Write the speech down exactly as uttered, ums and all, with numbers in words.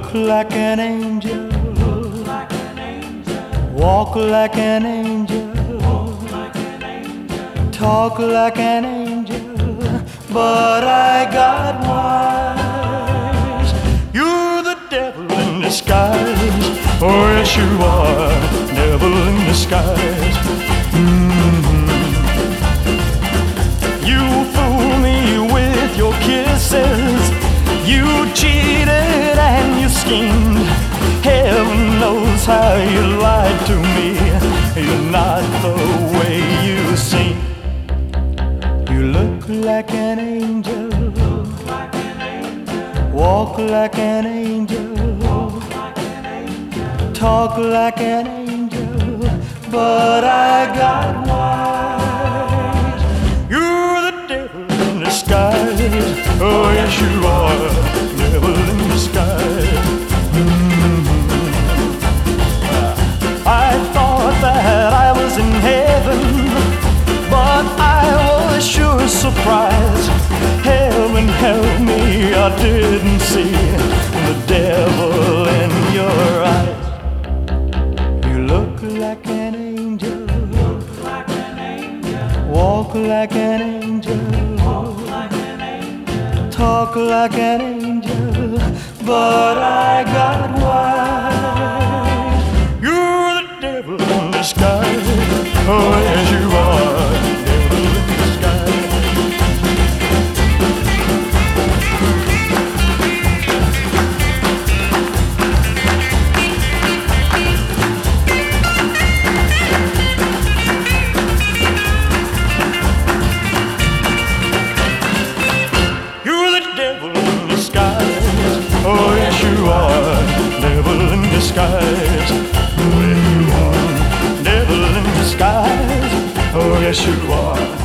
look like an angel, walk like an angel, talk like an angel, but I got wise. You're the devil in disguise. Oh yes you are, devil in disguise. Mm-hmm. You fool me with your kisses, you cheated and you schemed. Heaven knows how you lied to me. You're not the way you seem. You look like an angel, walk like an angel, talk like an angel, but I got wise. You're the devil in disguise. Oh yes you are, devil in disguise. Mm-hmm. I thought that I was in heaven, but I was sure surprised. Heaven help me, I didn't see the devil in your eyes. You look like an angel, walk like an angel, talk like an angel, but I got wise. You're the devil in disguise. Oh yes you are, devil in disguise. Oh yes you are, devil in disguise. Oh yes you are, devil in disguise. Oh yes you are.